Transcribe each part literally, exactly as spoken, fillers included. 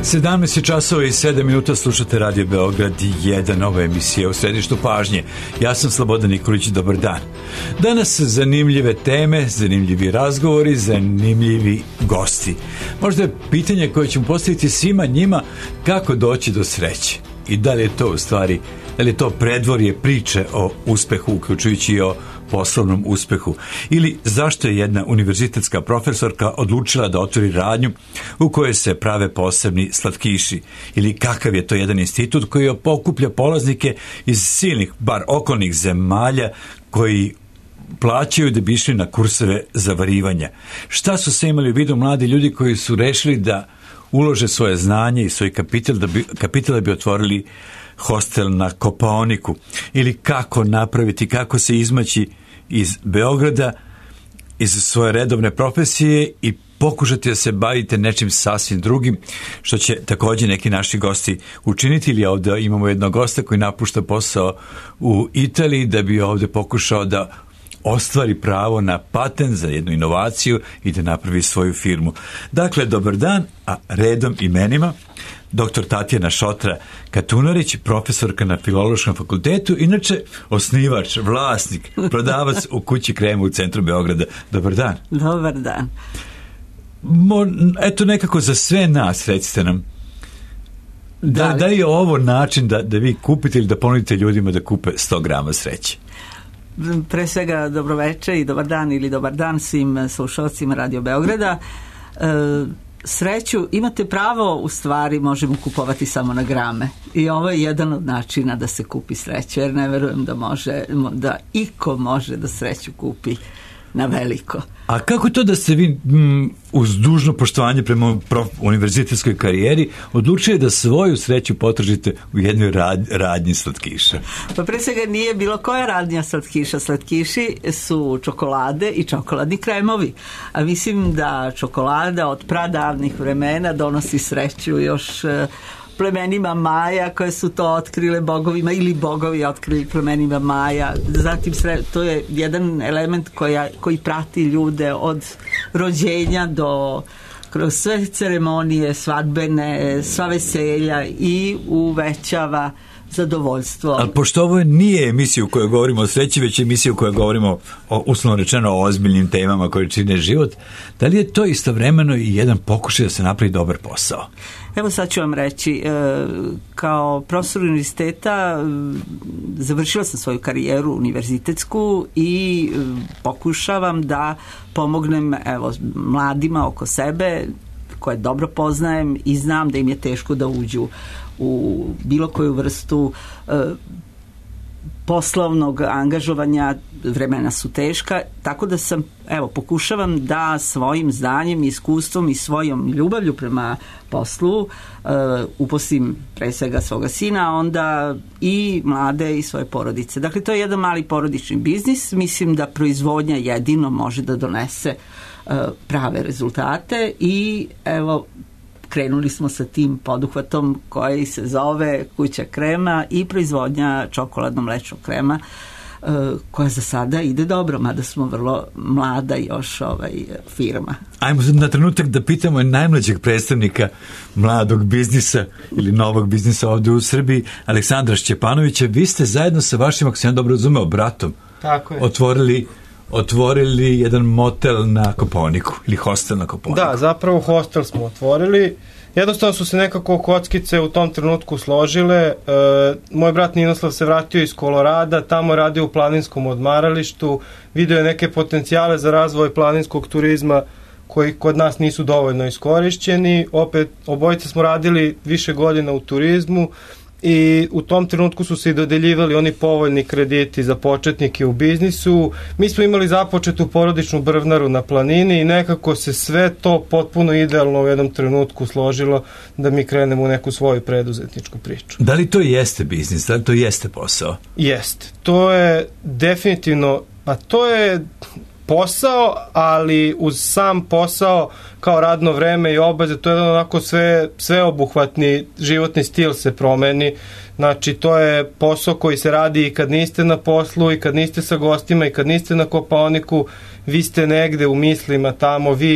sedamnaest časova i sedam minuta, slušate Radio Beograd jedan, ova emisija u središtu pažnje. Ja sam Slobodan Nikolić, dobar dan. Danas zanimljive teme, zanimljivi razgovori, zanimljivi gosti. Možda je pitanje koje ćemo postaviti svima njima, kako doći do sreće. I da li je to u stvari, da li je to predvorje priče o uspehu, uključujući i o poslovnom uspehu, ili zašto je jedna univerzitetska profesorka odlučila da otvori radnju u kojoj se prave posebni slatkiši, ili kakav je to jedan institut koji okuplja polaznike iz silnih, bar okolnih zemalja, koji plaćaju da bi išli na kurseve zavarivanja. Šta su se imali u vidu mladi ljudi koji su rešili da ulože svoje znanje i svoj kapital da bi, kapital da bi otvorili hostel na Kopaoniku, ili kako napraviti, kako se izmaći iz Beograda, iz svoje redovne profesije i pokušati da se bavite nečim sasvim drugim, što će također neki naši gosti učiniti. Ili ovdje imamo jednog gosta koji napušta posao u Italiji da bi ovdje pokušao da ostvari pravo na patent za jednu inovaciju i da napravi svoju firmu. Dakle, dobar dan, a redom imenima: doktor Tatjana Šotra Katunarić, profesorka na Filološkom fakultetu, inače osnivač, vlasnik, prodavac u Kući krema u centru Beograda. Dobar dan. Dobar dan. Mo, eto, nekako za sve nas, recite nam, da, da li je ovo način da, da vi kupite ili da ponudite ljudima da kupe sto grama sreće? Pre svega dobroveče i dobar dan ili dobar dan svim slušalcima Radio Beograda. E, sreću imate pravo, u stvari možemo kupovati samo na grame, i ovo je jedan od načina da se kupi sreća, jer ne verujem da može, da iko može da sreću kupi na veliko. A kako to da ste vi m, uz dužno poštovanje prema prof, univerzitetskoj karijeri odlučili da svoju sreću potražite u jednoj rad, radnji slatkiša? Pa pre svega nije bilo koja radnja slatkiša. Slatkiši su čokolade i čokoladni kremovi. A mislim da čokolada od pradavnih vremena donosi sreću još plemenima Maja, koje su to otkrile bogovima, ili bogovi otkrili plemenima Maja. Zatim sre, to je jedan element koja, koji prati ljude od rođenja do kroz sve ceremonije svadbene, sva veselja, i uvećava zadovoljstvo. Ali pošto ovo nije emisija u kojoj govorimo o sreći, već emisija u kojoj govorimo o, uslovno rečeno, o ozbiljnim temama koje čine život, da li je to istovremeno i jedan pokušaj da se napravi dobar posao? Evo sad ću vam reći, kao profesor univerziteta završila sam svoju karijeru univerzitetsku i pokušavam da pomognem, evo, mladima oko sebe koje dobro poznajem i znam da im je teško da uđu u bilo koju vrstu poslovnog angažovanja. Vremena su teška, tako da sam, evo, pokušavam da svojim znanjem, iskustvom i svojom ljubavlju prema poslu uh, uposlim pre svega svoga sina, a onda i mlade i svoje porodice. Dakle, to je jedan mali porodični biznis. Mislim da proizvodnja jedino može da donese uh, prave rezultate, i evo, krenuli smo sa tim poduhvatom koji se zove Kuća krema i proizvodnja čokoladno-mlečnog krema, koja za sada ide dobro, mada smo vrlo mlada još ovaj, firma. Ajmo na trenutak da pitamo najmlađeg predstavnika mladog biznisa ili novog biznisa ovdje u Srbiji, Aleksandra Šćepanovića. Vi ste zajedno sa vašim, ako sam dobro razumeo, bratom, tako je, otvorili otvorili jedan motel na Kopaoniku ili hostel na Kopaoniku. Da, zapravo hostel smo otvorili. Jednostavno su se nekako kockice u tom trenutku složile. E, moj brat Ninoslav se vratio iz Kolorada, tamo radio u planinskom odmaralištu, vidio je neke potencijale za razvoj planinskog turizma koji kod nas nisu dovoljno iskorišćeni. Opet, obojice smo radili više godina u turizmu i u tom trenutku su se i dodeljivali oni povoljni krediti za početnike u biznisu. Mi smo imali započetu porodičnu brvnaru na planini i nekako se sve to potpuno idealno u jednom trenutku složilo da mi krenemo u neku svoju preduzetničku priču. Da li to jeste biznis? Da li to jeste posao? Jeste. To je definitivno, pa to je posao, ali uz sam posao kao radno vreme i obaveze, to je onako sve, sveobuhvatni životni stil se promeni. Znači, to je posao koji se radi i kad niste na poslu, i kad niste sa gostima, i kad niste na Kopaoniku, vi ste negde u mislima tamo, vi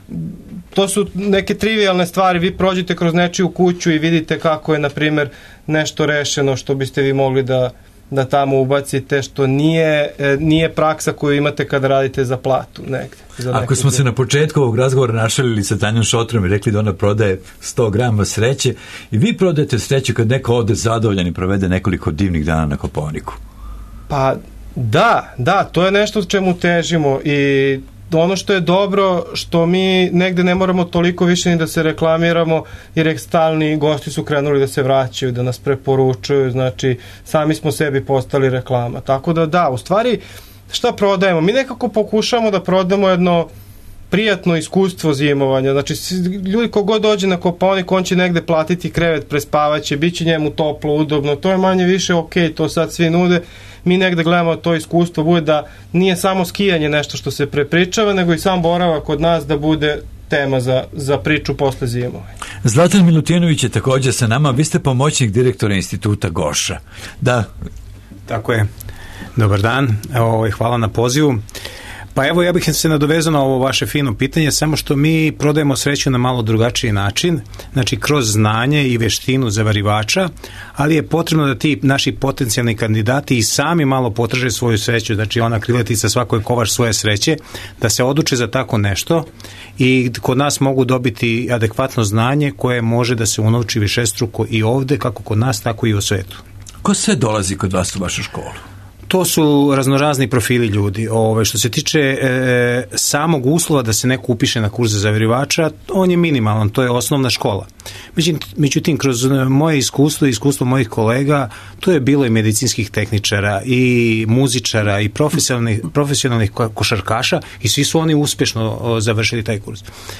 to su neke trivialne stvari, vi prođete kroz nečiju kuću i vidite kako je, na primjer, nešto rešeno što biste vi mogli da, da tamo ubacite, što nije, nije praksa koju imate kada radite za platu negde. Za Ako smo se na početku ovog razgovora našalili sa Tanjom Šotrom i rekli da ona prodaje sto grama sreće, i vi prodajete sreću kad neko ovde zadovoljan i provede nekoliko divnih dana na Kopaoniku. Pa da, da, to je nešto čemu težimo i ono što je dobro, što mi negde ne moramo toliko više ni da se reklamiramo, jer je stalni gosti su krenuli da se vraćaju, da nas preporučuju, znači sami smo sebi postali reklama. Tako da da, u stvari šta prodajemo? Mi nekako pokušamo da prodamo jedno prijatno iskustvo zimovanja. Znači, ljudi kogod dođe na Kopaonik, on će negde platiti krevet, prespavaće, bit će njemu toplo, udobno, to je manje više ok, to sad svi nude. Mi negde gledamo to iskustvo, bude da nije samo skijanje nešto što se prepričava, nego i sam boravak kod nas da bude tema za, za priču posle zimovanja. Zlatan Milutinović je također sa nama, vi ste pomoćnik direktora instituta Goša. Da. Tako je. Dobar dan, evo, hvala na pozivu. Pa evo, ja bih se nadovezao na ovo vaše fino pitanje, samo što mi prodajemo sreću na malo drugačiji način, znači kroz znanje i veštinu zavarivača, ali je potrebno da ti naši potencijalni kandidati i sami malo potraže svoju sreću, znači ona krilatica svako je kovač svoje sreće, da se oduče za tako nešto i kod nas mogu dobiti adekvatno znanje koje može da se unovči višestruko i ovde, kako kod nas, tako i u svetu. Ko sve dolazi kod vas u vašu školu? To su raznorazni profili ljudi. Ove, što se tiče e, samog uslova da se neko upiše na kurs za zavarivača, on je minimalan, to je osnovna škola. Međutim, međutim kroz moje iskustvo i iskustvo mojih kolega, to je bilo i medicinskih tehničara, i muzičara, i profesionalnih, profesionalnih košarkaša, i svi su oni uspešno o, završili taj kurs.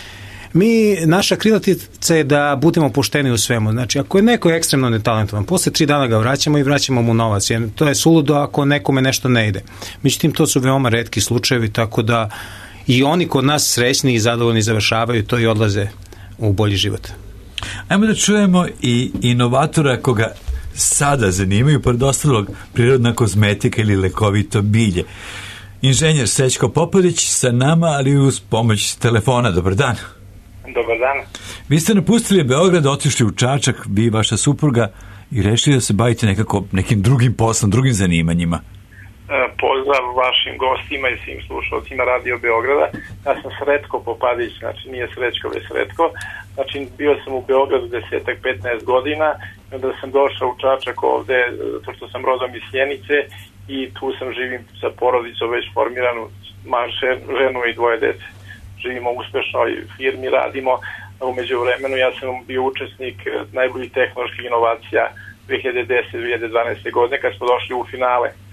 Mi, naša krilatica je da budemo pošteni u svemu. Znači, ako je neko ekstremno netalentovan, posle tri dana ga vraćamo i vraćamo mu novac. Jer to je suludo ako nekome nešto ne ide. Međutim, to su veoma retki slučajevi, tako da i oni kod nas srećni i zadovoljni završavaju to i odlaze u bolji život. Ajmo da čujemo i inovatora koga sada zanimaju, pored ostalog, prirodna kozmetika ili lekovito bilje. Inženjer Srećko Popadić sa nama, ali uz pomoć telefona. Dobar dan. Dobar dan. Vi ste napustili Beograd, otišli u Čačak, vi i vaša supruga, i rešili da se bavite nekako nekim drugim poslom, drugim zanimanjima. Pozdrav vašim gostima i svim slušalcima Radio Beograda. Ja sam Sretko Popadić, znači nije Srećko, već Sretko. Znači bio sam u Beogradu desetak petnaest godina, onda sam došao u Čačak ovde, to što sam rodom iz Sjenice, i tu sam živim sa porodicom već formiranu, maže, ženu i dvoje dece. Živimo u uspešnoj firmi, radimo. Umeđu vremenu ja sam bio učesnik najboljih tehnoloških inovacija dve hiljade desete do dve hiljade dvanaeste. godine kad smo došli u finale. E,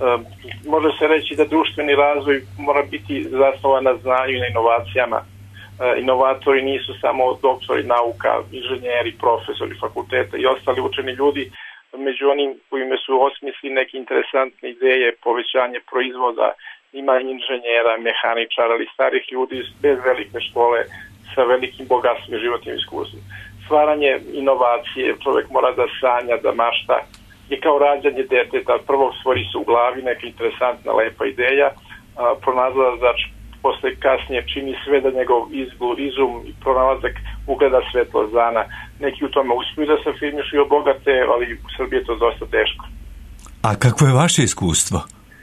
može se reći da društveni razvoj mora biti zasnovan na znanju i na inovacijama. E, inovatori nisu samo doktori nauka, inženjeri, profesori fakulteta i ostali učeni ljudi, među onim kojima su osmisli neke interesantne ideje, povećanje proizvoda, ima inženjera, mehaničara ali starih ljudi bez velike škole sa velikim bogatstvom i životnim iskustvom. Stvaranje inovacije, čovjek mora da sanja, da mašta, je kao rađanje deteta, prvo stvori se u glavi neka interesantna, lepa ideja, pronalazač posle kasnije čini sve da njegov izum i pronalazak ugleda svetlost dana. Neki u tome uspiju da se firmišu i obogate, ali u Srbiji je to dosta teško. A kako je vaše iskustvo?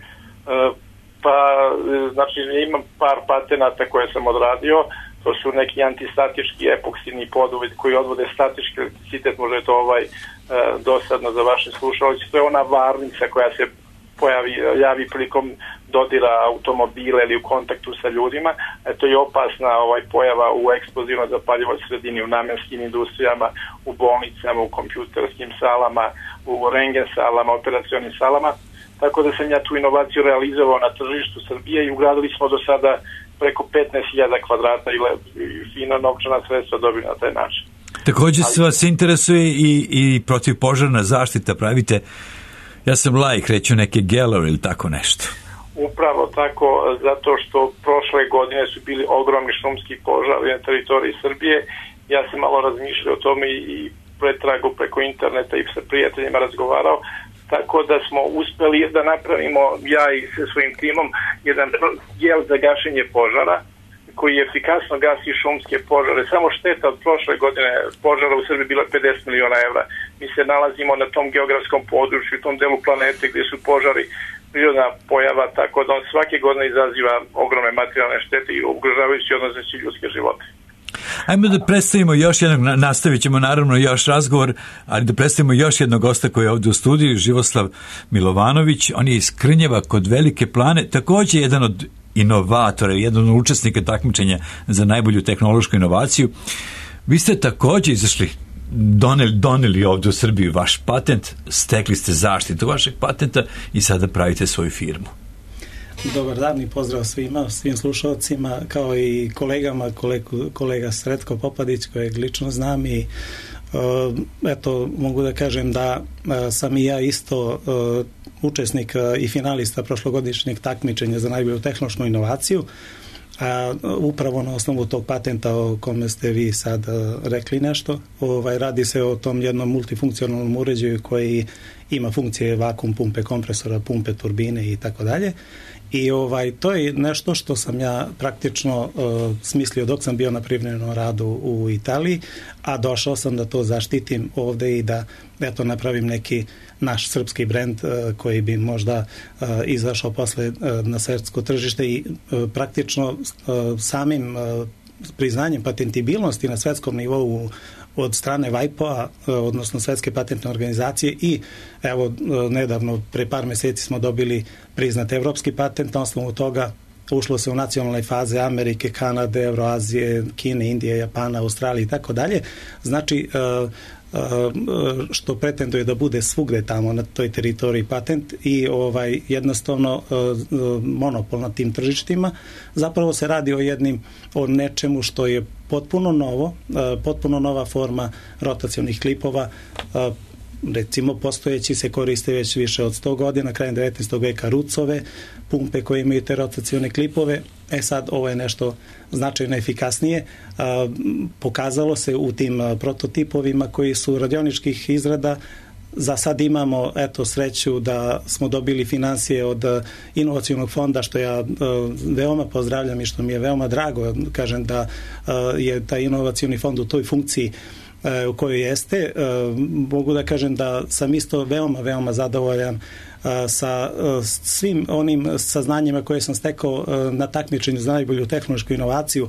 Uh, Pa, znači, imam par patenata koje sam odradio, to su neki antistatički epoksivni poduvod koji odvode statički elektricitet, možda je to ovaj, dosadno za vaše slušalce, to je ona varnica koja se pojavi, javi prilikom dodira automobile ili u kontaktu sa ljudima, e, to je opasna ovaj, pojava u eksplozivno zapaljivoj sredini, u namenskim industrijama, u bolnicama, u kompjuterskim salama, u rengen salama, operacionim salama. Tako da sam ja tu inovaciju realizovao na tržištu Srbije i ugradili smo do sada preko petnaest hiljada kvadrata i fina novčana sredstva dobili na taj način. Također se vas interesuje i, i protivpožarna zaštita, pravite, ja sam laik, reću neke gelove ili tako nešto. Upravo tako, zato što prošle godine su bili ogromni šumski požari na teritoriji Srbije. Ja sam malo razmišljao o tome i pretrago preko interneta i sa prijateljima razgovarao, tako da smo uspeli da napravimo, ja i sa svojim timom, jedan gel za gašenje požara koji efikasno gasi šumske požare. Samo šteta od prošle godine požara u Srbiji bila pedeset miliona evra. Mi se nalazimo na tom geografskom području, u tom delu planete gdje su požari prirodna pojava, tako da on svake godine izaziva ogromne materijalne štete i ugrožavajući odnoseći ljudske živote. Ajmo da predstavimo još jednog, nastavit ćemo naravno još razgovor, ali da predstavimo još jednog gosta koji je ovdje u studiju, Živoslav Milovanović. On je iz Krnjeva kod Velike Plane, također jedan od inovatora, jedan od učesnika takmičenja za najbolju tehnološku inovaciju. Vi ste također izašli, doneli, doneli ovdje u Srbiju vaš patent, stekli ste zaštitu vašeg patenta i sada pravite svoju firmu. Dobar dan i pozdrav svima, svim slušalcima, kao i kolegama, kolegu, kolega Sretko Popadić, kojeg lično znam i uh, eto, mogu da kažem da uh, sam i ja isto uh, učesnik uh, i finalista prošlogodišnjeg takmičenja za najbolju tehnološku inovaciju, a upravo na osnovu tog patenta o kome ste vi sad uh, rekli nešto. Ovaj, radi se o tom jednom multifunkcionalnom uređaju koji ima funkcije vakum pumpe, kompresora, pumpe, turbine i tako dalje. I ovaj, to je nešto što sam ja praktično uh, smislio dok sam bio na privremenom radu u Italiji, a došao sam da to zaštitim ovde i da eto napravim neki naš srpski brend uh, koji bi možda uh, izašao posle uh, na svetsko tržište i uh, praktično uh, samim uh, priznanjem patentibilnosti na svetskom nivou od strane vajpo-a, odnosno Svetske patentne organizacije i evo nedavno, pre par meseci smo dobili priznat evropski patent, na osnovu toga ušlo se u nacionalne faze Amerike, Kanade, Evroazije, Kine, Indije, Japana, Australije i tako dalje. Znači, što pretenduje da bude svugde tamo na toj teritoriji patent i ovaj jednostavno monopol na tim tržištima. Zapravo se radi o jednim o nečemu što je potpuno novo, potpuno nova forma rotacionih klipova. Recimo, postojeći se koriste već više od sto godina, krajem devetnaestog veka rucove, pumpe koje imaju te rotacione klipove. E sad, ovo je nešto značajno efikasnije. A, pokazalo se u tim prototipovima koji su radioničkih izrada. Za sad imamo, eto, sreću da smo dobili financije od inovacionog fonda, što ja uh, veoma pozdravljam i što mi je veoma drago. Kažem da uh, je taj inovacioni fond u toj funkciji u kojoj jeste. Mogu da kažem da sam isto veoma, veoma zadovoljan sa svim onim saznanjima koje sam stekao na takmičenju za najbolju tehnološku inovaciju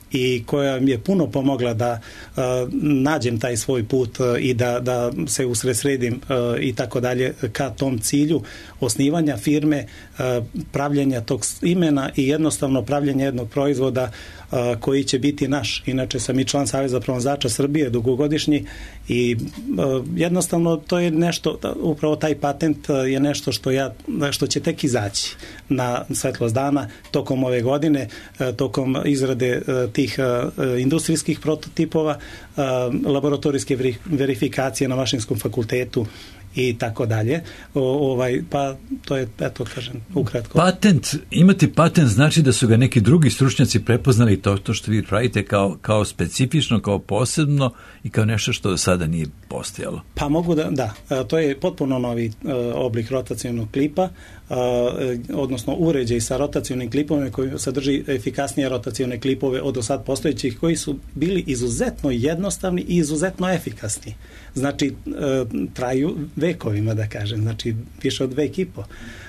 i koja mi je puno pomogla da uh, nađem taj svoj put uh, i da, da se usredsredim uh, i tako dalje ka tom cilju osnivanja firme, uh, pravljenja tog imena i jednostavno pravljenja jednog proizvoda uh, koji će biti naš. Inače sam i član Saveza pronalazača Srbije dugogodišnji i uh, jednostavno to je nešto, upravo taj patent uh, je nešto što, ja, što će tek izaći na svetlost dana tokom ove godine, uh, tokom izrade uh, tih uh, industrijskih prototipova, uh, laboratorijske verifikacije na Mašinskom fakultetu i tako dalje. O, ovaj, pa to je, eto kažem, ukratko. Patent, imati patent znači da su ga neki drugi stručnjaci prepoznali to, to što vi pravite kao, kao specifično, kao posebno i kao nešto što do sada nije postojalo. Pa mogu da, da, to je potpuno novi uh, oblik rotacionog klipa, uh, odnosno uređaj sa rotacionim klipovima koji sadrži efikasnije rotacione klipove od do sad postojećih koji su bili izuzetno jednostavni i izuzetno efikasni. Znači, uh, traju vekovima, da kažem, znači više od vek i po.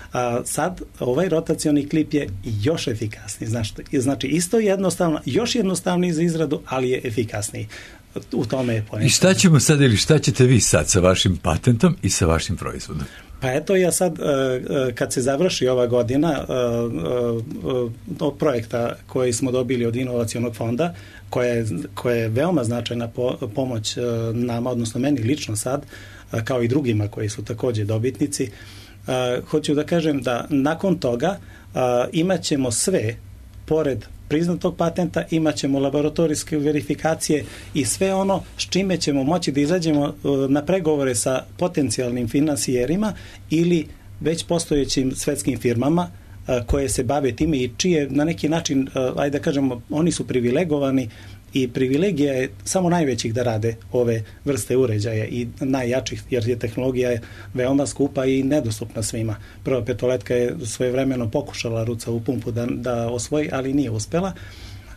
A sad ovaj rotacioni klip je još efikasniji. Znači, znači isto jednostavno, još jednostavniji za izradu, ali je efikasniji. U tome je poenta. I šta ćemo sad ili šta ćete vi sad sa vašim patentom i sa vašim proizvodom? Pa eto, ja sad, kad se završi ova godina od projekta koji smo dobili od inovacionog fonda, koja je, koja je veoma značajna po, pomoć nama, odnosno meni lično sad, kao i drugima koji su također dobitnici, hoću da kažem da nakon toga imat ćemo sve, pored priznatog patenta, imat ćemo laboratorijske verifikacije i sve ono s čime ćemo moći da izađemo na pregovore sa potencijalnim finansijerima ili već postojećim svetskim firmama koje se bave time i čije na neki način, ajde da kažemo, oni su privilegovani i privilegija je samo najvećih da rade ove vrste uređaja i najjačih, jer je tehnologija veoma skupa i nedostupna svima. Prva petoletka je svojevremeno pokušala ruca u pumpu da, da osvoji, ali nije uspela.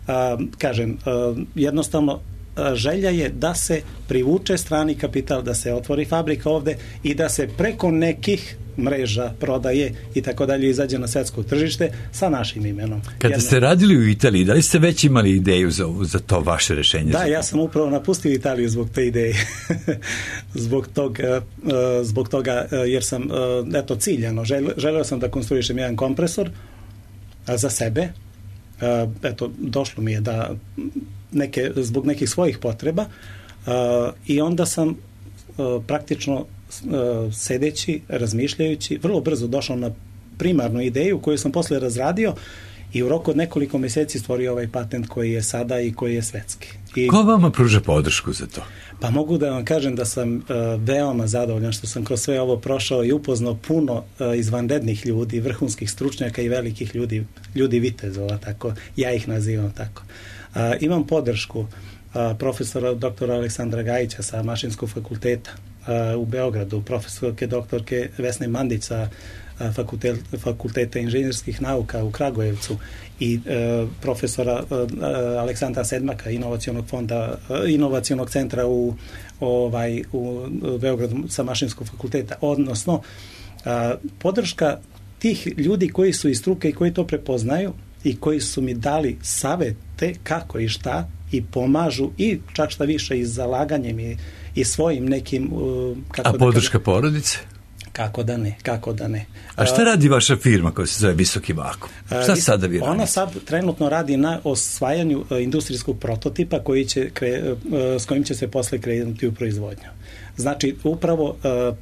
kažem, jednostavno želja je da se privuče strani kapital, da se otvori fabrika ovde i da se preko nekih mreža prodaje i tako dalje izađe na svetsko tržište sa našim imenom. Kada Jedno... ste radili u Italiji, da li ste već imali ideju za, za to vaše rešenje? Da, ja sam upravo napustio Italiju zbog te ideje. zbog, tog, zbog toga jer sam eto ciljano, želeo, želeo sam da konstruišem jedan kompresor za sebe. Eto, došlo mi je da neke, zbog nekih svojih potreba i onda sam praktično sedeći, razmišljajući, vrlo brzo došao na primarnu ideju koju sam posle razradio i u roku od nekoliko meseci stvorio ovaj patent koji je sada i koji je svetski. I, ko vama pruža podršku za to? Pa mogu da vam kažem da sam uh, veoma zadovoljan što sam kroz sve ovo prošao i upoznao puno uh, izvanrednih ljudi, vrhunskih stručnjaka i velikih ljudi, ljudi vitezova, tako, ja ih nazivam tako. Uh, imam podršku uh, profesora doktora Aleksandra Gajića sa Mašinskog fakulteta uh, u Beogradu, profesorke doktorke Vesne Mandić sa Fakultet, fakulteta inženjerskih nauka u Kragujevcu i e, profesora e, Aleksandra Sedmaka, inovacionog fonda, e, inovacionog centra u, ovaj, u Beogradu sa Mašinskog fakulteta. Odnosno, a, podrška tih ljudi koji su iz struke i koji to prepoznaju i koji su mi dali savete kako i šta i pomažu i čak šta više i zalaganjem i, i svojim nekim... Kako A da podrška kažem, porodice? Kako da ne, kako da ne. A šta radi vaša firma koja se zove Visoki vakum? Šta sada vi radite? Ona sad trenutno radi na osvajanju industrijskog prototipa koji će, s kojim će se posle krenuti u proizvodnju. Znači, upravo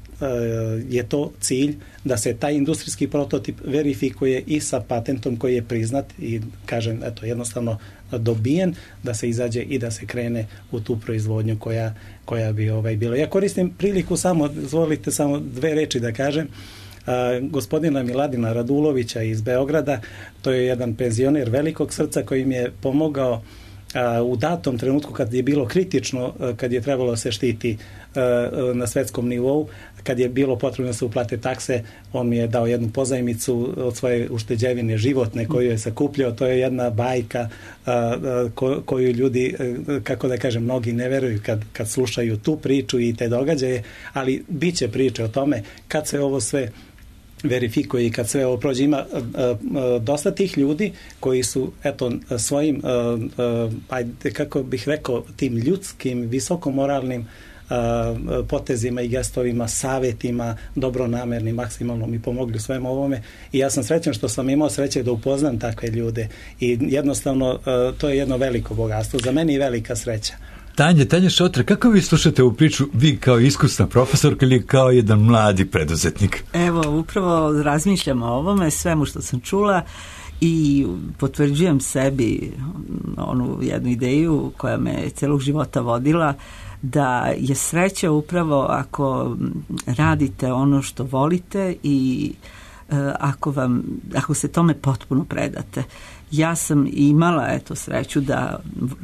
je to cilj da se taj industrijski prototip verifikuje i sa patentom koji je priznat i, kažem, eto, jednostavno dobijen, da se izađe i da se krene u tu proizvodnju koja, koja bi ovaj bila. Ja koristim priliku samo, dozvolite samo dve reči da kažem, a, gospodina Miladina Radulovića iz Beograda, to je jedan penzioner velikog srca koji mi je pomogao a, u datom trenutku kad je bilo kritično, a, kad je trebalo se štiti a, na svetskom nivou, kad je bilo potrebno da se uplate takse, on mi je dao jednu pozajmicu od svoje ušteđevine životne koju je sakupljao. To je jedna bajka a, a, ko, koju ljudi, a, kako da kažem, mnogi ne veruju kad, kad slušaju tu priču i te događaje, ali bit će priče o tome kad se ovo sve verifikuje i kad sve ovo prođe. Ima a, a, dosta tih ljudi koji su eto svojim a, a, ajde, kako bih rekao, tim ljudskim, visokomoralnim potezima i gestovima, savetima, dobronamerni, maksimalno mi pomogli u svemu ovome i ja sam srećan što sam imao sreće da upoznam takve ljude i jednostavno to je jedno veliko bogatstvo, za mene i velika sreća. Tanja, Tanja Šotra, kako vi slušate ovu priču, vi kao iskusna profesorka ili kao jedan mladi preduzetnik? Evo, upravo razmišljam o ovome, svemu što sam čula i potvrđujem sebi onu jednu ideju koja me celog života vodila, da je sreća upravo ako radite ono što volite i e, ako vam, ako se tome potpuno predate. Ja sam imala eto sreću da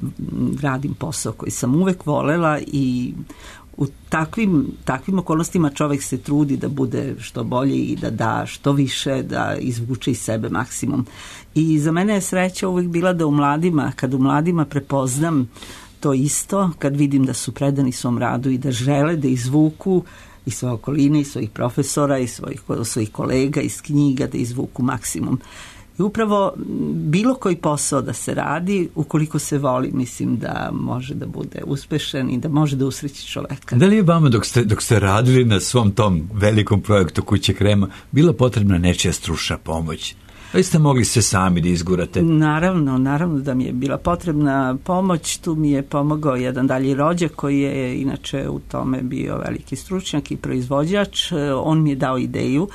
radim posao koji sam uvek volela i u takvim, takvim okolnostima čovjek se trudi da bude što bolje i da da što više, da izvuče iz sebe maksimum. I za mene je sreća uvek bila da u mladima, kad u mladima prepoznam to isto, kad vidim da su predani svom radu i da žele da izvuku iz svoje okoline, iz svojih profesora, iz svojih, svojih kolega, iz knjiga, da izvuku maksimum. I upravo bilo koji posao da se radi, ukoliko se voli, mislim da može da bude uspešan i da može da usreći čoveka. Da li je vama dok ste, dok ste radili na svom tom velikom projektu Kuće krema bila potrebna nečija stručna pomoć? Ali ste mogli se sami da izgurate? Naravno, naravno da mi je bila potrebna pomoć. Tu mi je pomogao jedan dalji rođak koji je inače u tome bio veliki stručnjak i proizvođač. On mi je dao ideju.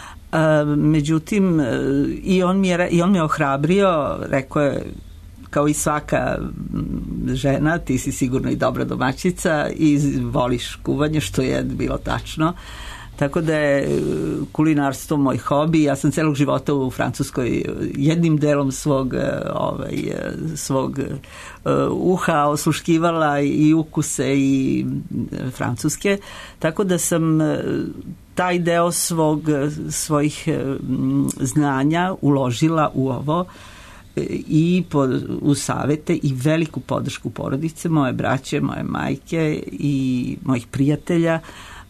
Međutim, i on, mi je, i on me ohrabrio, rekao je, kao i svaka žena, ti si sigurno i dobra domaćica i voliš kuvanje, što je bilo tačno. Tako da je kulinarstvo moj hobi. Ja sam celog života u Francuskoj jednim delom svog, ovaj, svog uh, uha osluškivala i ukuse i francuske. Tako da sam taj deo svog, svojih znanja uložila u ovo i po, u savete i veliku podršku porodice, moje braće, moje majke i mojih prijatelja.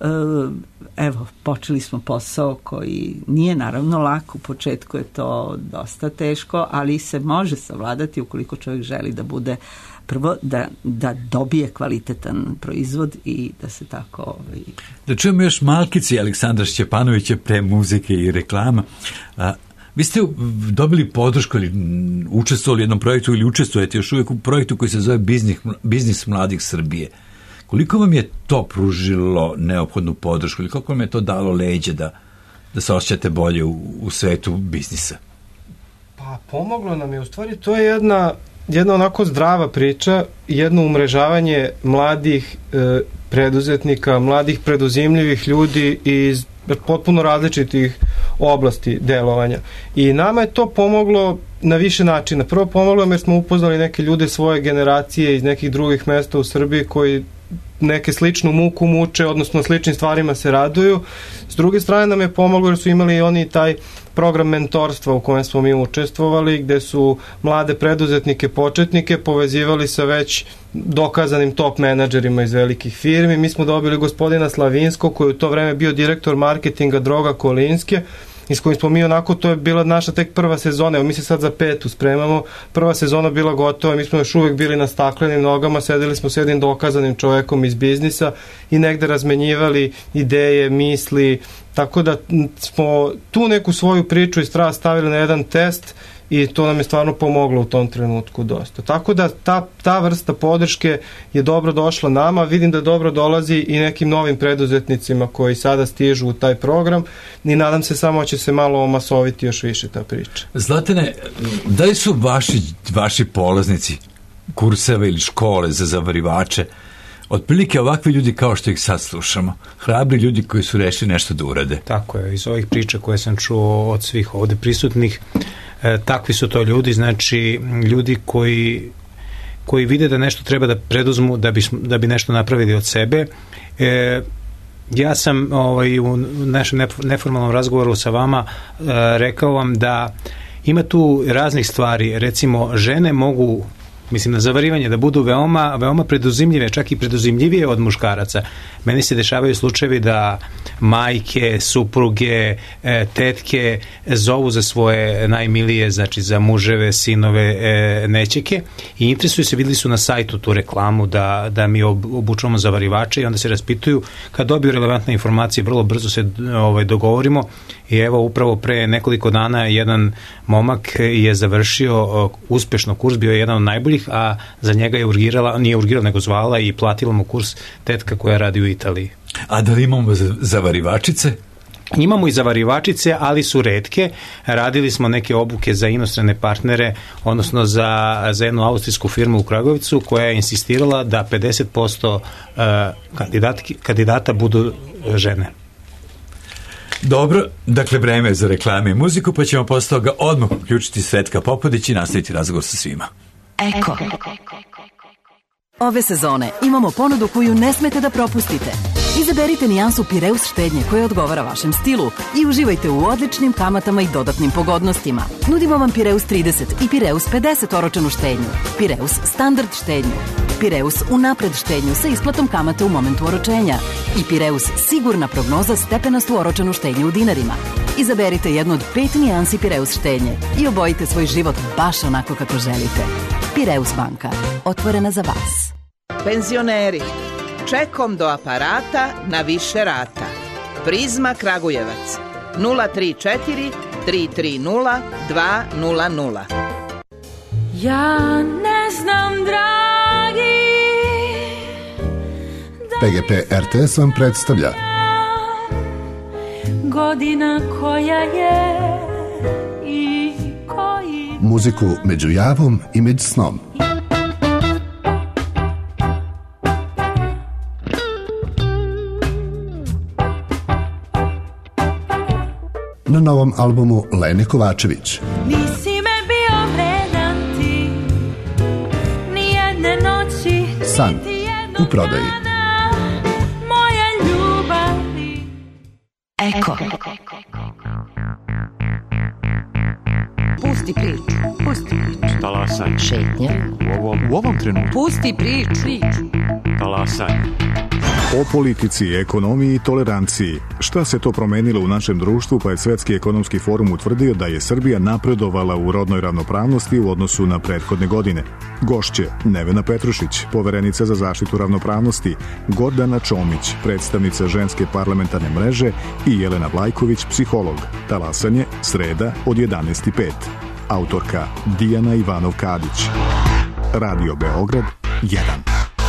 Evo, počeli smo posao koji nije naravno lak, u početku je to dosta teško, ali se može savladati ukoliko čovjek želi da bude prvo da, da dobije kvalitetan proizvod i da se tako... Ovaj... Da čujemo još malkici Aleksandra Šćepanovića pre muzike i reklama. A, vi ste dobili podršku ili učestvovali u jednom projektu ili učestvujete još uvijek u projektu koji se zove Biznis, Biznis mladih Srbije. Koliko vam je to pružilo neophodnu podršku ili koliko vam je to dalo leđe da, da se osjećate bolje u, u svetu biznisa? Pa pomoglo nam je, u stvari to je jedna, jedna onako zdrava priča, jedno umrežavanje mladih e, preduzetnika, mladih preduzimljivih ljudi iz potpuno različitih oblasti delovanja. I nama je to pomoglo na više načina. Prvo pomoglo jer smo upoznali neke ljude svoje generacije iz nekih drugih mesta u Srbiji koji neke sličnu muku muče, odnosno sličnim stvarima se raduju. S druge strane nam je pomoglo jer su imali oni taj program mentorstva u kojem smo mi učestvovali, gde su mlade preduzetnike, početnike povezivali sa već dokazanim top menadžerima iz velikih firmi. Mi smo dobili gospodina Slavinsko, koji je u to vreme bio direktor marketinga Droga Kolinske, i s kojim smo mi onako, to je bila naša tek prva sezona, evo mi se sad za petu spremamo, prva sezona bila gotova, mi smo još uvek bili na staklenim nogama, sedeli smo s jednim dokazanim čovekom iz biznisa i negde razmenjivali ideje, misli, tako da smo tu neku svoju priču i strast stavili na jedan test i to nam je stvarno pomoglo u tom trenutku dosta. Tako da ta, ta vrsta podrške je dobro došla nama, vidim da dobro dolazi i nekim novim preduzetnicima koji sada stižu u taj program i nadam se samo će se malo omasoviti još više ta priča. Zlatane, da li su vaši, vaši polaznici kurseve ili škole za zavarivače otprilike ovakvi ljudi kao što ih sad slušamo, hrabri ljudi koji su rešili nešto da urade? Tako je, iz ovih priča koje sam čuo od svih ovde prisutnih, E, takvi su to ljudi, znači ljudi koji, koji vide da nešto treba da preduzmu da bi, da bi nešto napravili od sebe. E, ja sam ovaj, u našem neformalnom razgovoru sa vama e, rekao vam da ima tu raznih stvari, recimo žene mogu, mislim na zavarivanje, da budu veoma, veoma preduzimljive, čak i preduzimljivije od muškaraca. Meni se dešavaju slučajevi da majke, supruge, tetke zovu za svoje najmilije, znači za muževe, sinove, nećeke i interesuju se, videli su na sajtu tu reklamu da, da mi obučavamo zavarivače i onda se raspituju. Kad dobiju relevantne informacije, vrlo brzo se ovaj, dogovorimo i evo upravo pre nekoliko dana jedan momak je završio uspešno kurs, bio je jedan od najboljih, a za njega je urgirala, nije urgirala nego zvala i platila mu kurs tetka koja radi u Italiji. A da li imamo zavarivačice? Imamo i zavarivačice, ali su retke. Radili smo neke obuke za inostrane partnere, odnosno za, za jednu austrijsku firmu u Kragujevcu koja je insistirala da pedeset posto kandidat, kandidata budu žene. Dobro, dakle vreme je za reklame i muziku, pa ćemo posle toga odmah uključiti Svetka Popodić i nastaviti razgovor sa svima. Eko. Ove sezone imamo ponudu koju ne smete da propustite. Izaberite nijansu Pireus štednje koja odgovara vašem stilu i uživajte u odličnim kamatama i dodatnim pogodnostima. Nudimo vam Pireus trideset i Pireus pedeset oročenu štednju, Pireus standard štednju, Pireus unapred štednju sa isplatom kamate u momentu oročenja i Pireus sigurna prognoza stepenastu oročenu štednju u dinarima. Izaberite jednu od pet nijansi Pireus štednje i obojite svoj život baš onako kako želite. Pireus banka, otvorena za vas. Penzioneri, čekom do aparata na više rata. Prizma Kragujevac, nula tri četiri tri tri nula dva nula nula. Ja ne znam, dragi, P G P R T S vam predstavlja godina koja je i koji muziku među javom i među snom. Na novom albumu Lene Kovačević. Nisi me bio vredan ti, ni jedne noći, San u prodaji. Moje ljubavi. Eko. Pusti priču, pusti priču. Talasaj. Šetnja. U ovom, u ovom trenutku. Pusti priču. Talasaj. O politici, ekonomiji i toleranciji. Šta se to promenilo u našem društvu, pa je Svetski ekonomski forum utvrdio da je Srbija napredovala u rodnoj ravnopravnosti u odnosu na prethodne godine. Gošće Nevena Petrušić, poverenica za zaštitu ravnopravnosti, Gordana Čomić, predstavnica Ženske parlamentarne mreže i Jelena Vlajković, psiholog. Talasanje, sreda od jedanaest i pet. Autorka Dijana Ivanov-Kadić. Radio Beograd jedan.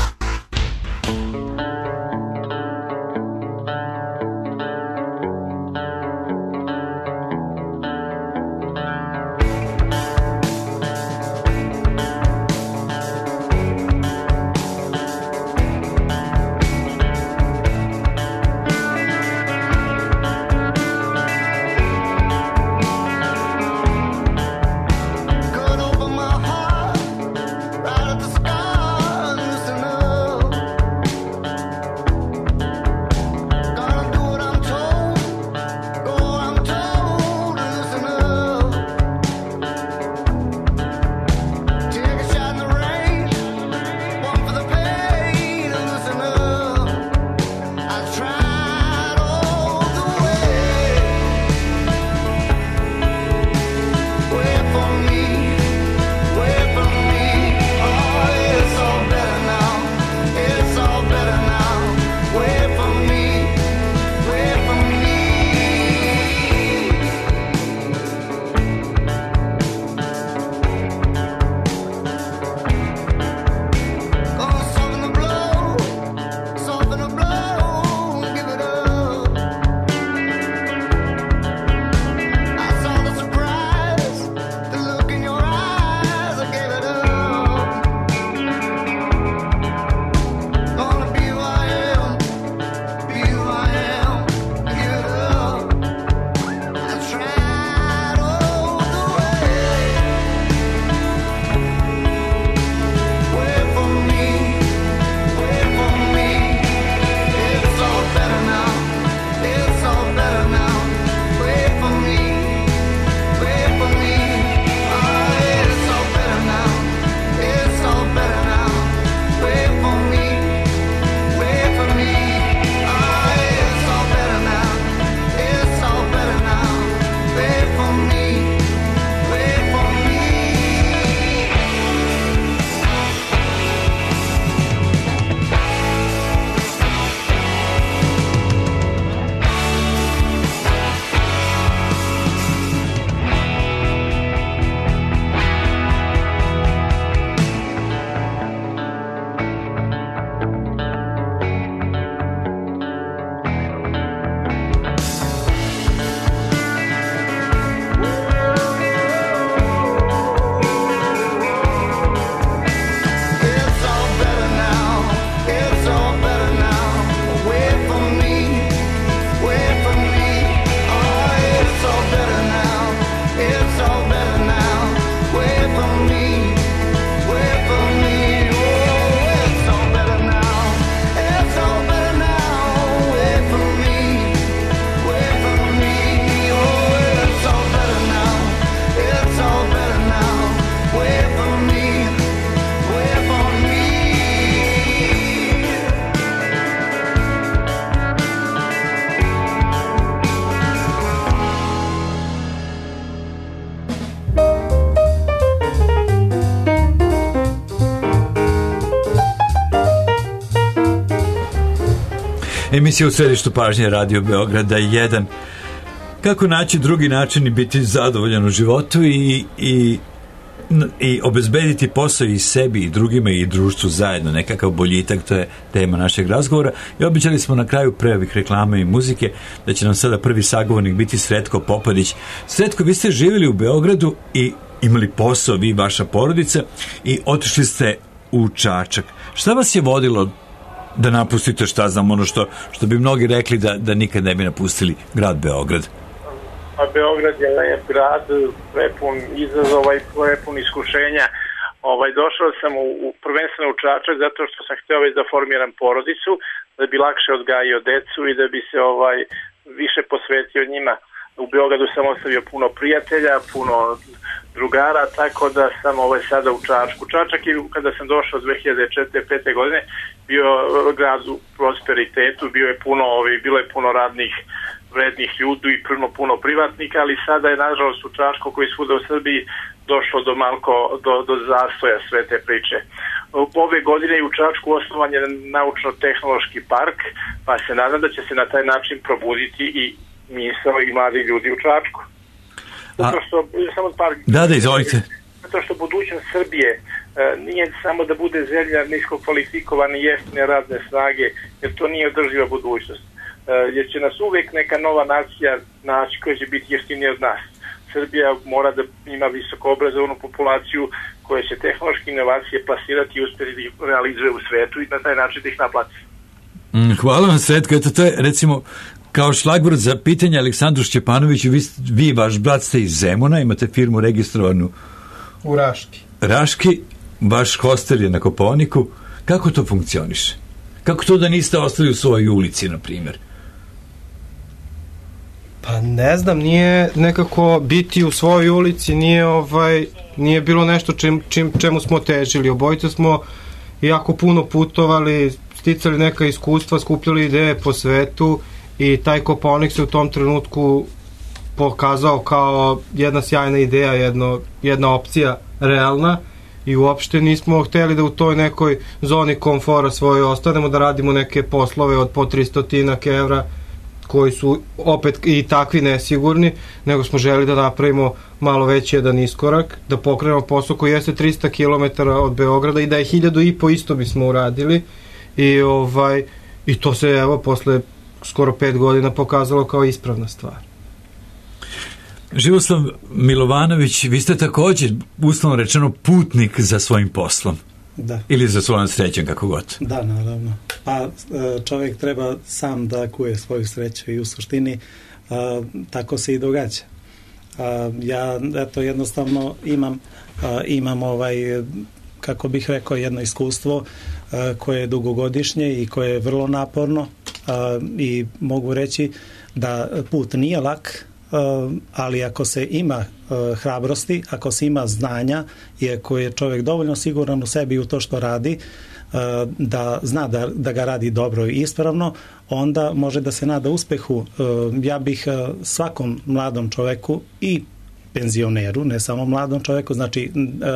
Emisija u središtu pažnje Radio Beograda jedan. Kako naći drugi način i biti zadovoljan u životu i, i, i obezbediti posao i sebi i drugima i društvu zajedno, nekakav boljitak, to je tema našeg razgovora. I običali smo na kraju pre ovih reklama i muzike da će nam sada prvi sagovornik biti Sretko Popadić. Sretko, vi ste živjeli u Beogradu i imali posao, vi i vaša porodica, i otišli ste u Čačak. Šta vas je vodilo da napustite, šta znam, ono što, što bi mnogi rekli da, da nikad ne bi napustili grad Beograd? A Beograd je lep grad, prepun izazova i prepun iskušenja. Ovaj, došao sam u, u prvenstveno u Čačak zato što sam hteo već da formiram porodicu, da bi lakše odgajio decu i da bi se ovaj više posvetio njima. U Beogradu sam ostavio puno prijatelja, puno drugara, tako da sam ovaj sada u Čačku. Čačak je, kada sam došao dve hiljade četvrte pete godine, bio grad u prosperitetu, bio je puno, ovaj, bilo je puno radnih vrednih ljudi i puno, puno privatnika, ali sada je nažalost u Čačku, koji je svuda u Srbiji, došlo do malko, do, do zastoja sve te priče. Ove godine je u Čačku osnovan je naučno-tehnološki park, pa se nadam da će se na taj način probuditi i misao i mladi ljudi u Čačku. Zato što, samo par... Da, da, izvolite. Zato što budućnost Srbije e, nije samo da bude zemlja nisko kvalifikovane jeftine radne snage, jer to nije održiva budućnost. E, jer će nas uvek neka nova nacija naći koja će biti jeftinija od nas. Srbija mora da ima visoko obrazovanu populaciju koja će tehnološke inovacije plasirati i uspjeti da ih realizuje u svetu i na taj način da ih naplati. Mm, hvala vam, Sretko. Eto, to je, recimo, kao šlagvort za pitanje Aleksandru Šćepanoviću, vi, vi, vaš brat, ste iz Zemuna, imate firmu registrovanu u Raški. Raški, vaš hostel je na Kopaoniku. Kako to funkcioniše? Kako to da niste ostali u svojoj ulici, na primjer? Pa ne znam, nije nekako biti u svojoj ulici, nije ovaj, nije bilo nešto čim, čim, čemu smo težili. Obojice smo jako puno putovali, sticali neka iskustva, skupljali ideje po svetu i taj Kopaonik se u tom trenutku pokazao kao jedna sjajna ideja, jedno, jedna opcija realna i uopšte nismo hteli da u toj nekoj zoni komfora svojoj ostanemo, da radimo neke poslove od po tristotinak evra koji su opet i takvi nesigurni, nego smo želi da napravimo malo veći jedan iskorak, da pokrenemo posao koji jeste trista kilometara od Beograda i da je hiljadu i po isto bismo uradili i, ovaj, i to se evo posle skoro pet godina pokazalo kao ispravna stvar. Živoslav Milovanović, vi ste također, uslovno rečeno, putnik za svojim poslom. Da. Ili za svojom srećom, kako god. Da, naravno. Pa čovjek treba sam da kuje svoju sreću i u suštini a, tako se i događa. A, ja eto jednostavno imam a, imam ovaj, kako bih rekao, jedno iskustvo a, koje je dugogodišnje i koje je vrlo naporno a, i mogu reći da put nije lak, ali ako se ima hrabrosti, ako se ima znanja i ako je čovjek dovoljno siguran u sebi i u to što radi, da zna da, da ga radi dobro i ispravno, onda može da se nada uspehu. Ja bih svakom mladom čoveku i penzioneru, ne samo mladom čoveku, znači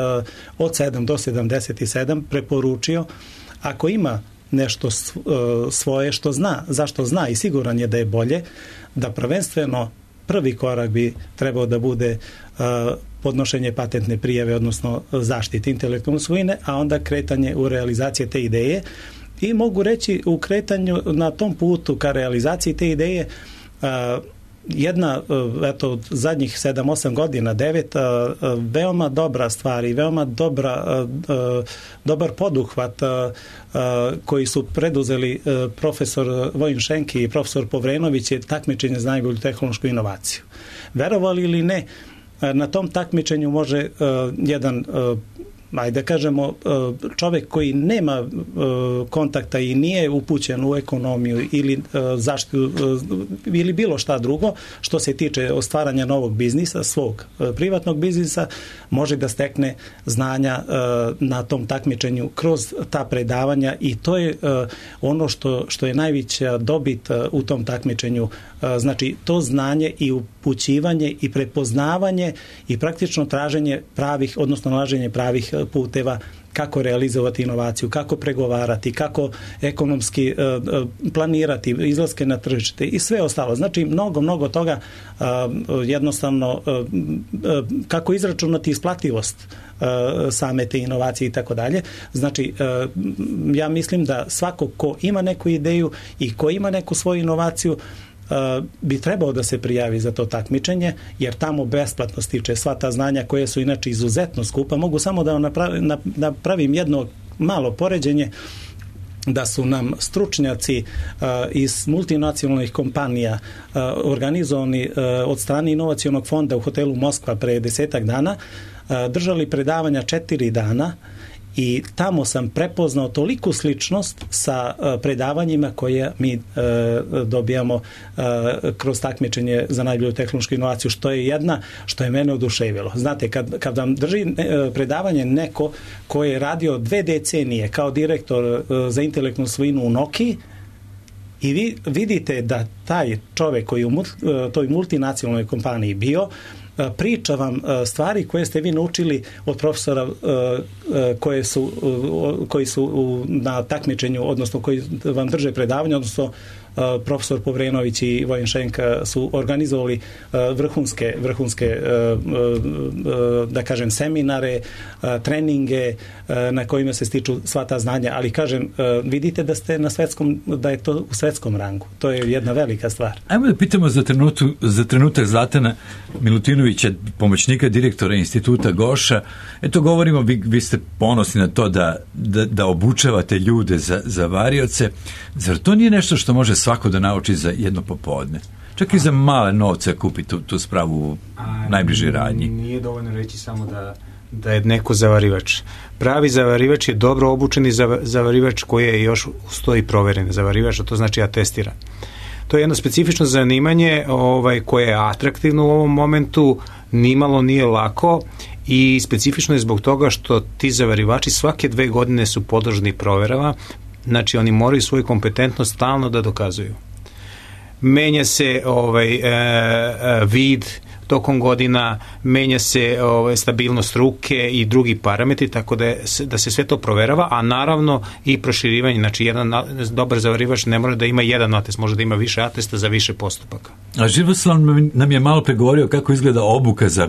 od sedam do sedamdeset sedam preporučio, ako ima nešto svoje što zna, zašto zna i siguran je da je bolje, da prvenstveno prvi korak bi trebao da bude uh, podnošenje patentne prijave, odnosno zaštite intelektualne svojine, a onda kretanje u realizacije te ideje. I mogu reći, u kretanju na tom putu ka realizaciji te ideje uh, jedna, uh, eto, od zadnjih sedam osam godina, devet, uh, uh, veoma dobra stvar i veoma dobra, uh, uh, dobar poduhvat uh, uh, koji su preduzeli uh, profesor Vojin Šenki i profesor Povrenović je takmičenje za najbolju tehnološku inovaciju. Verovali ili ne, uh, na tom takmičenju može uh, jedan uh, ajde kažemo, čovjek koji nema kontakta i nije upućen u ekonomiju ili zaštitu ili bilo šta drugo što se tiče ostvaranja novog biznisa, svog privatnog biznisa, može da stekne znanja na tom takmičenju kroz ta predavanja i to je ono što, što je najveća dobit u tom takmičenju. Znači, to znanje i upućivanje i prepoznavanje i praktično traženje pravih, odnosno nalaženje pravih puteva kako realizovati inovaciju, kako pregovarati, kako ekonomski uh, planirati izlaske na tržište i sve ostalo. Znači, mnogo, mnogo toga uh, jednostavno uh, uh, kako izračunati isplativost uh, same te inovacije i tako dalje. Znači, uh, ja mislim da svako ko ima neku ideju i ko ima neku svoju inovaciju Uh, bi trebao da se prijavi za to takmičenje, jer tamo besplatno stiče sva ta znanja koje su inače izuzetno skupa. Mogu samo da vam napravim, napravim jedno malo poređenje da su nam stručnjaci uh, iz multinacionalnih kompanija uh, organizovani uh, od strane inovacionog fonda u hotelu Moskva pre desetak dana, uh, držali predavanja četiri dana i tamo sam prepoznao toliku sličnost sa uh, predavanjima koje mi uh, dobijamo uh, kroz takmičenje za najbolju tehnološku inovaciju, što je jedna, što je mene oduševilo. Znate, kad, kad vam drži uh, predavanje neko ko je radio dve decenije kao direktor uh, za intelektualnu svojinu u Nokiji, i vi vidite da taj čovek koji u uh, toj multinacionalnoj kompaniji bio, priča vam stvari koje ste vi naučili od profesora koje su, koji su na takmičenju, odnosno koji vam drže predavanje, odnosno profesor Povrenović i Vojenšenka su organizovali vrhunske, vrhunske da kažem seminare, treninge na kojima se stiču sva ta znanja, ali kažem, vidite da ste na svetskom, da je to u svetskom rangu. To je jedna velika stvar. Ajmo da pitamo za, trenutu, za trenutak Zlatana Milutinovića, pomoćnika direktora instituta Goša. Eto, govorimo, vi, vi ste ponosni na to da, da, da obučavate ljude za, za varioce. Zar to nije nešto što može svako da nauči za jedno popodne? Čak i za male novce kupi tu, tu spravu u najbližoj radnji. Nije dovoljno reći samo da, da je neko zavarivač. Pravi zavarivač je dobro obučeni zavarivač koji je još stoji proveren zavarivač, a to znači atestiran. To je jedno specifično zanimanje ovaj, koje je atraktivno u ovom momentu, nimalo nije lako i specifično je zbog toga što ti zavarivači svake dve godine su podložni proverama, znači oni moraju svoju kompetentnost stalno da dokazuju. Menja se ovaj, e, e, vid tokom godina, menja se ovaj, stabilnost ruke i drugi parametri, tako da, je, da se sve to proverava, a naravno i proširivanje, znači jedan dobar zavarivač ne mora da ima jedan atest, može da ima više atesta za više postupaka. A Živoslav nam je malo pre govorio kako izgleda obuka za,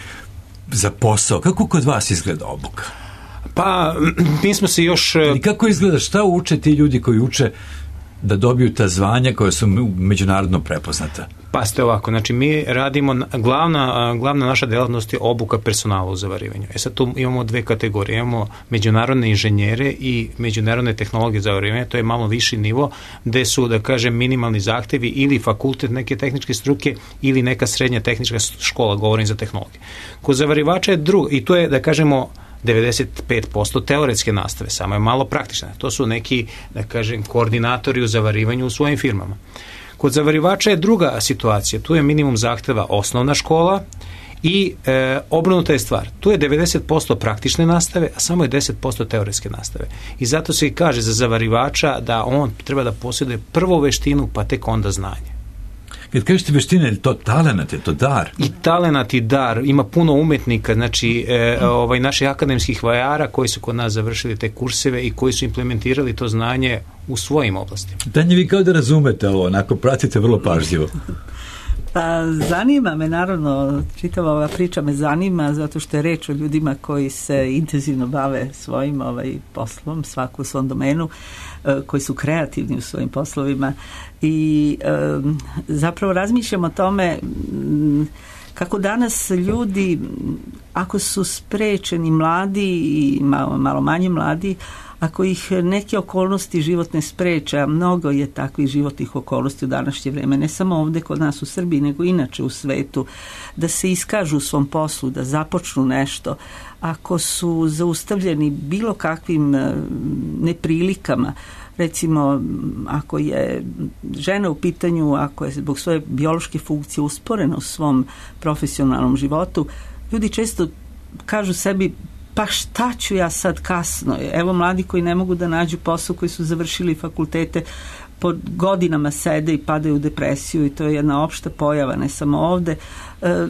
za posao. Kako kod vas izgleda obuka? Pa, mi smo se još... I kako izgleda, šta uče ti ljudi koji uče da dobiju ta zvanja koja su međunarodno prepoznata? Pa ste ovako, znači mi radimo, glavna, glavna naša delatnost je obuka personala u zavarivanju. E sad tu imamo dve kategorije, imamo međunarodne inženjere i međunarodne tehnologije zavarivanja, to je malo viši nivo, gde su, da kažem, minimalni zahtevi ili fakultet neke tehničke struke ili neka srednja tehnička škola, govorim za tehnologije. Kod zavarivača je drugo, i to je, da kažemo, devedeset pet posto teoretske nastave, samo je malo praktične. To su neki, da kažem, koordinatori u zavarivanju u svojim firmama. Kod zavarivača je druga situacija. Tu je minimum zahteva osnovna škola i e, obrnuta je stvar. Tu je devedeset posto praktične nastave, a samo je deset posto teoretske nastave. I zato se i kaže za zavarivača da on treba da posjeduje prvo veštinu, pa tek onda znanje. Kad kažete veštine, je to talenat, je to dar? I talenat i dar. Ima puno umetnika, znači e, ovaj, naših akademskih vajara koji su kod nas završili te kurseve i koji su implementirali to znanje u svojim oblastima. Tanje, vi kao da razumete ovo, onako pratite vrlo pažljivo. Pa zanima me, naravno, čitava ova priča me zanima zato što je reč o ljudima koji se intenzivno bave svojim ovaj, poslom, svaku u svom domenu, koji su kreativni u svojim poslovima i um, zapravo razmišljam o tome um, kako danas ljudi, ako su sprečeni mladi i malo, malo manje mladi, ako ih neke okolnosti životne spreče, a mnogo je takvih životnih okolnosti u današnje vreme, ne samo ovde kod nas u Srbiji, nego inače u svetu, da se iskažu u svom poslu, da započnu nešto, ako su zaustavljeni bilo kakvim neprilikama, recimo ako je žena u pitanju, ako je zbog svoje biološke funkcije usporena u svom profesionalnom životu, ljudi često kažu sebi, pa šta ću ja sad kasno? Evo mladi koji ne mogu da nađu posao, koji su završili fakultete, po godinama sede i padaju u depresiju i to je jedna opšta pojava, ne samo ovde, e,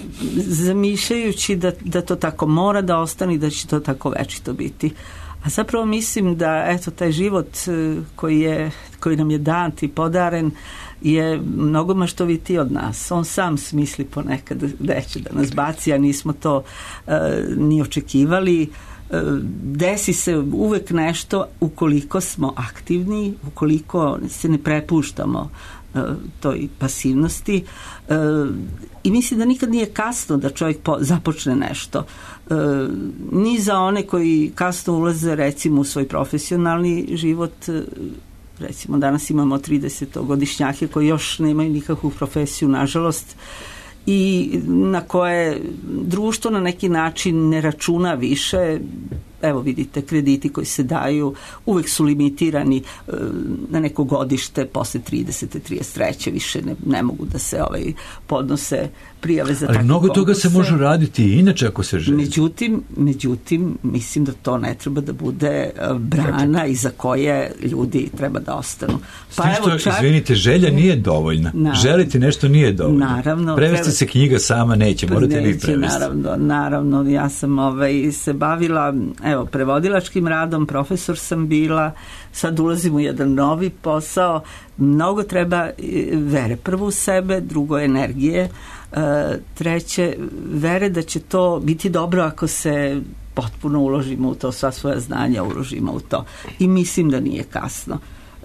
zamišljajući da, da to tako mora da ostane i da će to tako večito biti. A zapravo mislim da eto taj život koji, je, koji nam je dan i podaren je mnogo maštovitiji od nas. On sam smisli ponekad gde će da nas baci, a nismo to uh, ni očekivali. Uh, desi se uvek nešto ukoliko smo aktivni, ukoliko se ne prepuštamo uh, toj pasivnosti. Uh, I mislim da nikad nije kasno da čovjek po, započne nešto. Uh, ni za one koji kasno ulaze recimo u svoj profesionalni život. Uh, recimo danas imamo tridesetogodišnjake koji još nemaju nikakvu profesiju, nažalost, i na koje društvo na neki način ne računa više. evo vidite, krediti koji se daju uvek su limitirani e, na neko godište, posle trideset trideset tri više ne, ne mogu da se ovaj, podnose prijave za ali takve mnogo toga se može konkurse. raditi i inače ako se želi. Međutim, međutim, mislim da to ne treba da bude uh, brana iza koje ljudi treba da ostanu. Pa S tim što, evo čak, izvinite, želja nije dovoljna. Na, Želiti nešto nije dovoljno. Naravno. Prevesti treba, se knjiga sama neće, morate vi prevesti. Naravno, naravno. Ja sam ovaj, se bavila, evo, prevodilačkim radom, profesor sam bila, sad ulazim u jedan novi posao. Mnogo treba vere. Prvo u sebe, drugo energije, treće, vere da će to biti dobro ako se potpuno uložimo u to, sva svoja znanja uložimo u to. I mislim da nije kasno.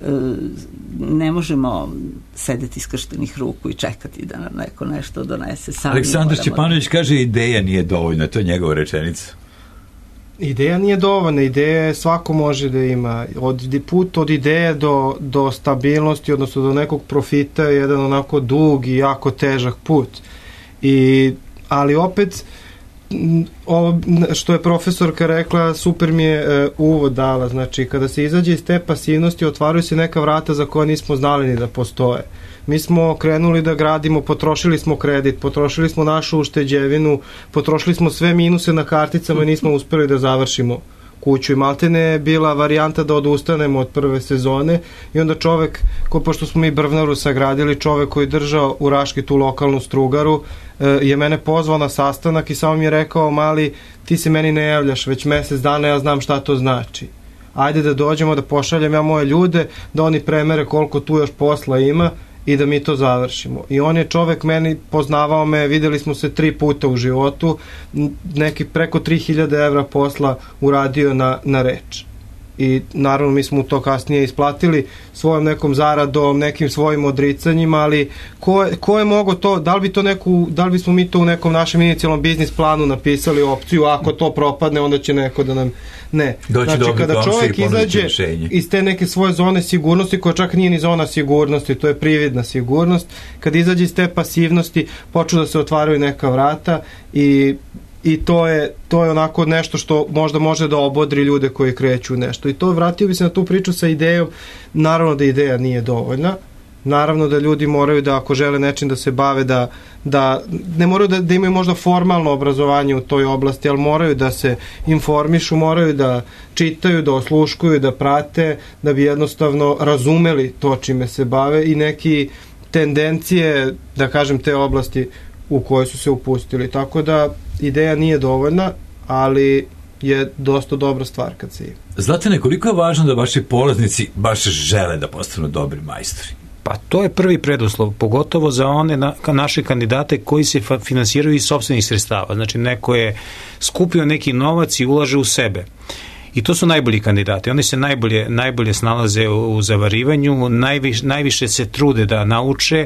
Ne možemo sedeti skrštenih ruku i čekati da nam neko nešto donese. Sami Aleksandar moramo... Šćepanović kaže ideja nije dovoljna, to je njegova rečenica. Ideja nije dovoljna, ideja svako može da ima. Od, put od ideje do, do stabilnosti, odnosno do nekog profita je jedan onako dug i jako težak put. I, ali opet, ovo što je profesorka rekla, super mi je e, uvod dala. Znači, kada se izađe iz te pasivnosti, otvaraju se neka vrata za koje nismo znali ni da postoje. Mi smo krenuli da gradimo, potrošili smo kredit, potrošili smo našu ušteđevinu, potrošili smo sve minuse na karticama i nismo uspeli da završimo kuću. I maltene je bila varijanta da odustanemo od prve sezone i onda čovek, ko, pošto smo mi Brvnaru sagradili, čovek koji je držao u Raški tu lokalnu strugaru, je mene pozvao na sastanak i samo mi je rekao, mali, ti se meni ne javljaš već mesec dana, ja znam šta to znači. Ajde da dođemo, da pošaljem ja moje ljude, da oni premere koliko tu još posla ima i da mi to završimo. I on je čovek meni, poznavao me, videli smo se tri puta u životu, neki preko tri hiljade evra posla uradio na, na reč. I naravno mi smo to kasnije isplatili svojom nekom zaradom, nekim svojim odricanjima, ali ko je, ko je mogo to, da li bi to neku, da li bismo mi to u nekom našem inicijalnom biznis planu napisali opciju, ako to propadne, onda će neko da nam, ne. Doći znači, kada čovjek izađe iz te neke svoje zone sigurnosti, koja čak nije ni zona sigurnosti, to je prividna sigurnost, kada izađe iz te pasivnosti, počnu da se otvaraju neka vrata i i to je, to je onako nešto što možda može da obodri ljude koji kreću nešto. I to vratio bi se na tu priču sa idejom. Naravno da ideja nije dovoljna. Naravno da ljudi moraju da, ako žele nečim da se bave, da, da ne moraju da, da imaju možda formalno obrazovanje u toj oblasti, ali moraju da se informišu, moraju da čitaju, da osluškuju, da prate, da bi jednostavno razumeli to čime se bave i neki tendencije, da kažem, te oblasti u koje su se upustili. Tako da ideja nije dovoljna, ali je dosta dobra stvar kad se ima. Zlatane, koliko je važno da vaši polaznici baš žele da postanu dobri majstori? Pa to je prvi preduslov, pogotovo za one na, naše kandidate koji se finansiraju iz sopstvenih sredstava. Znači, neko je skupio neki novac i ulaže u sebe. I to su najbolji kandidati. Oni se najbolje, najbolje snalaze u, u zavarivanju, najviš, najviše se trude da nauče,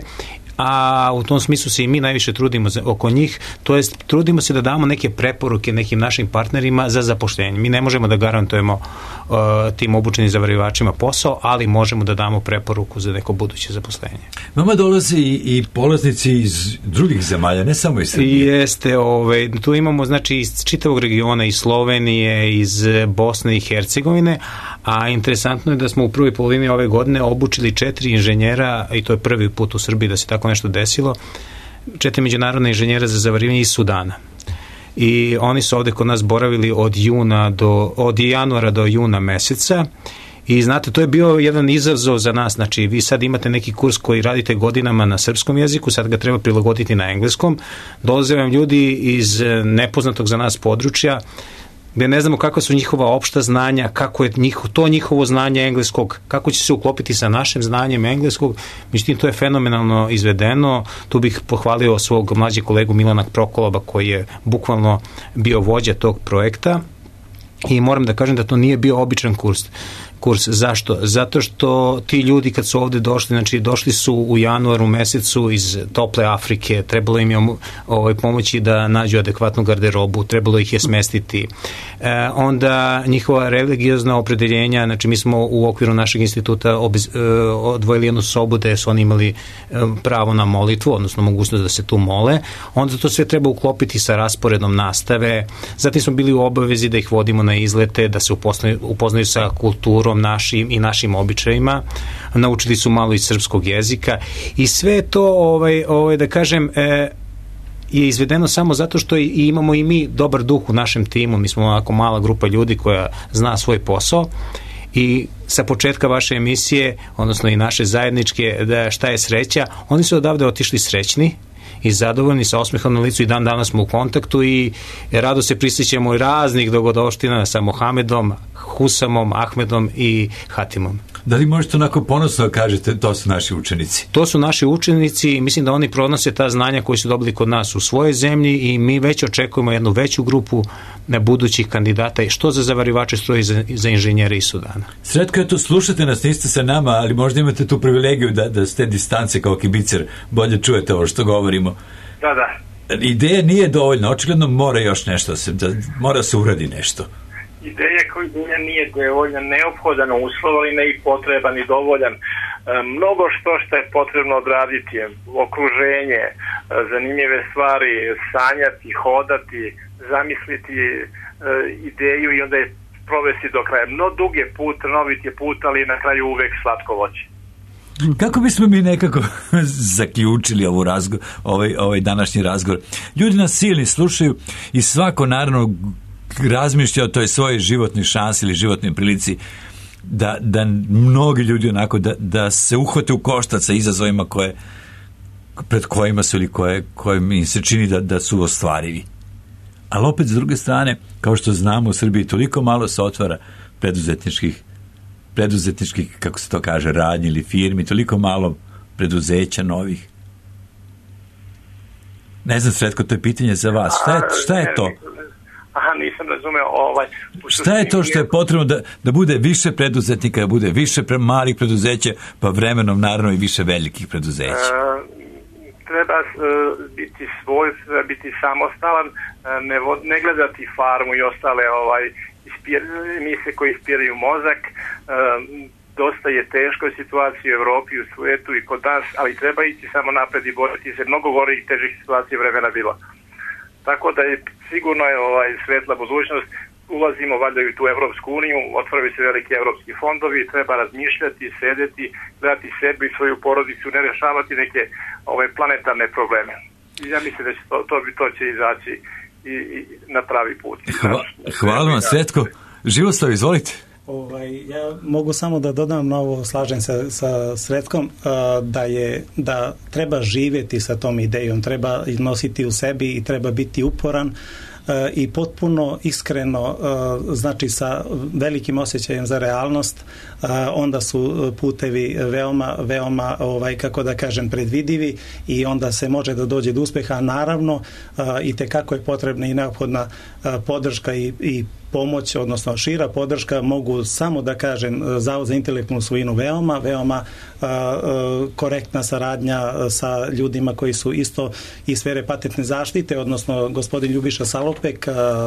a u tom smislu se i mi najviše trudimo oko njih, to jest trudimo se da damo neke preporuke nekim našim partnerima za zapošljenje. Mi ne možemo da garantujemo uh, tim obučenim zavarivačima posao, ali možemo da damo preporuku za neko buduće zaposlenje. Vama dolaze i, i polaznici iz drugih zemalja, ne samo iz Srbije. Jeste, ovaj, tu imamo znači iz čitavog regiona, iz Slovenije, iz Bosne i Hercegovine, a interesantno je da smo u prvoj polovini ove godine obučili četiri inženjera, i to je prvi put u Srbiji da se tako nešto desilo, četiri međunarodne inženjera za zavarivanje iz Sudana. I oni su ovde kod nas boravili od juna do, od januara do juna meseca. I znate, to je bio jedan izazov za nas. Znači, vi sad imate neki kurs koji radite godinama na srpskom jeziku, sad ga treba prilagoditi na engleskom. Dolaze vam ljudi iz nepoznatog za nas područja, gde ne znamo kakva su njihova opšta znanja, kako je njiho, to njihovo znanje engleskog, kako će se uklopiti sa našim znanjem engleskog. Međutim, to je fenomenalno izvedeno. Tu bih pohvalio svog mlađeg kolegu Milana Prokoloba, koji je bukvalno bio vođa tog projekta. I moram da kažem da to nije bio običan kurs. kurs. Zašto? Zato što ti ljudi kad su ovde došli, znači došli su u januaru mesecu iz tople Afrike, trebalo im je ovaj, pomoći da nađu adekvatnu garderobu, trebalo ih je smestiti. E, onda njihova religiozna opredeljenja, znači mi smo u okviru našeg instituta obez, e, odvojili jednu sobu da su oni imali e, pravo na molitvu, odnosno mogućnost da se tu mole. Onda to sve treba uklopiti sa rasporedom nastave. Zatim smo bili u obavezi da ih vodimo na izlete, da se upoznaju, upoznaju sa kulturom našim i našim običajima. Naučili su malo iz srpskog jezika i sve to, ovaj, ovaj, da kažem, e, je izvedeno samo zato što i imamo i mi dobar duh u našem timu. Mi smo onako mala grupa ljudi koja zna svoj posao i sa početka vaše emisije, odnosno i naše zajedničke, da šta je sreća, oni su odavde otišli srećni i zadovoljni, sa osmehom na licu, i dan danas smo u kontaktu i rado se prisjećamo i raznih dogodovština sa Mohamedom, Husamom, Ahmedom i Hatimom. Da li možete onako ponosno kažete to su naši učenici? To su naši učenici i mislim da oni pronose ta znanja koji su dobili kod nas u svojoj zemlji i mi već očekujemo jednu veću grupu budućih kandidata i što za zavarivače stroje i za, za inženjere iz Sudana. Sretko, eto, slušate nas, niste sa nama, ali možda imate tu privilegiju da, da s te distance kao kibicer bolje čujete ovo što govorimo. Da, da. Ideja nije dovoljna, očigledno mora još nešto, se, da mora se uradi nešto. Ideja koja nije dovoljna, neophodan uslov, ali ne i potreban i dovoljan. Mnogo što što je potrebno odraditi, okruženje, zanimljive stvari, sanjati, hodati, zamisliti ideju i onda je provesti do kraja. Mno dug je put, novit je put, ali na kraju uvek slatko voće. Kako bismo mi nekako zaključili ovu razgo, ovaj, ovaj današnji razgovor? Ljudi nas silni slušaju i svako naravno razmišlja o toj svojoj životnoj šansi ili životnoj prilici, da, da mnogi ljudi onako da, da se uhvate u koštac sa izazovima koje, pred kojima su ili koje, koje mi se čini da, da su ostvarivi. Ali opet s druge strane, kao što znamo, u Srbiji toliko malo se otvara preduzetničkih preduzetničkih, kako se to kaže, radnji ili firmi, toliko malo preduzeća novih. Ne znam, Sretko, to je pitanje za vas. Šta je, šta je to? Aha, nisam razumeo. Ovaj, šta je to što je potrebno da, da bude više preduzetnika, da bude više pre malih preduzeća, pa vremenom naravno i više velikih preduzeća? E, treba e, biti svoj, treba biti samostalan, ne, ne gledati farmu i ostale ovaj, ispir, emisije koje ispiraju mozak. E, dosta je teško situacija u Evropi, u svijetu i kod nas, ali treba ići samo napred i boriti se. Mnogo gore i težih situacija vremena bilo. Tako da je sigurno je ovaj svetla budućnost. Ulazimo valjda i u tu Evropsku uniju, otvaraju se veliki evropski fondovi, treba razmišljati, sedeti, gledati sebe i svoju porodicu, ne rešavati neke ove planetarne probleme. I ja mislim da će to, to, to će izaći i, i na pravi put. Hva, hvala vam, Sretko. Živoslav, izvolite. Ovaj, ja mogu samo da dodam na ovo, slažem se sa Sretkom, da je da treba živjeti sa tom idejom, treba nositi u sebi i treba biti uporan i potpuno iskreno, znači sa velikim osjećajem za realnost, onda su putevi veoma, veoma ovaj, kako da kažem, predvidivi i onda se može da dođe do uspeha. Naravno, i tekako je potrebna i neophodna podrška i, i pomoć, odnosno šira podrška. Mogu samo da kažem, Zavod za intelektualnu svojinu veoma, veoma a, a, korektna saradnja sa ljudima koji su isto iz sfere patentne zaštite, odnosno gospodin Ljubiša Salopek, a,